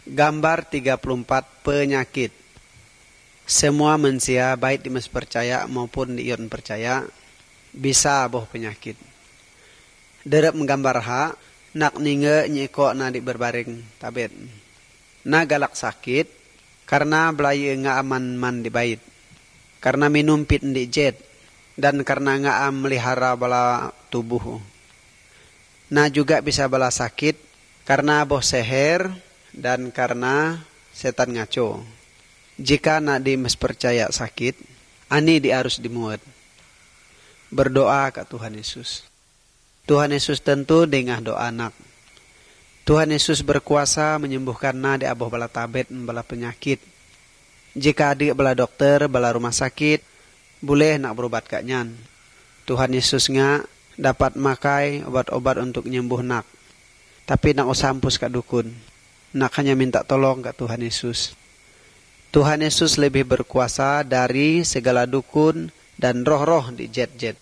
Gambar 34 penyakit. Semua manusia baik di mes percaya maupun di ion percaya bisa boh penyakit. Derep menggambar ha nak ninge nyeko na di berbaring tabet. Na galak sakit karena belai nga aman man di bait. Karena minum pit di jet dan karena nga am melihara bala tubuh. Na juga bisa bala sakit karena boh seher dan karena setan ngaco. Jika nak di mes percaya sakit, ani di harus dimuat. Berdoa ke Tuhan Yesus. Tuhan Yesus tentu dengah doa nak. Tuhan Yesus berkuasa menyembuhkan na di aboh bala tabet bala penyakit. Jika adik bala dokter bala rumah sakit, boleh nak berobat kak nyan. Tuhan Yesus nga dapat makai obat-obat untuk nyembuh nak. Tapi nak usampus kak dukun. Nak hanya minta tolong ke Tuhan Yesus. Tuhan Yesus lebih berkuasa dari segala dukun dan roh-roh di jet-jet.